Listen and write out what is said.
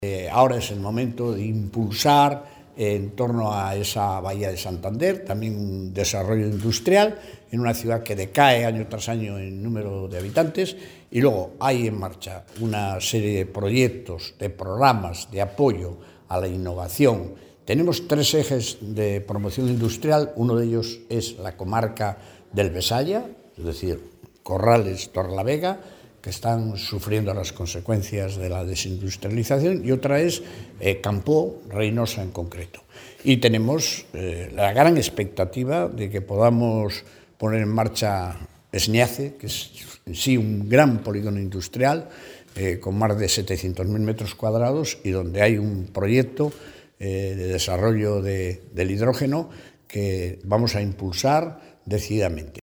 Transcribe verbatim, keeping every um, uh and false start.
Eh, ahora es el momento de impulsar eh, en torno a esa bahía de Santander también un desarrollo industrial en una ciudad que decae año tras año en número de habitantes, y luego hay en marcha una serie de proyectos, de programas de apoyo a la innovación. Tenemos tres ejes de promoción industrial. Uno de ellos es la comarca del Besaya, es decir, Corrales, Torrelavega, que están sufriendo las consecuencias de la desindustrialización, y otra es eh, Campoo, Reynosa en concreto. Y tenemos eh, la gran expectativa de que podamos poner en marcha Esñace, que es en sí un gran polígono industrial eh, con más de setecientos mil metros cuadrados, y donde hay un proyecto eh, de desarrollo de, del hidrógeno que vamos a impulsar decididamente.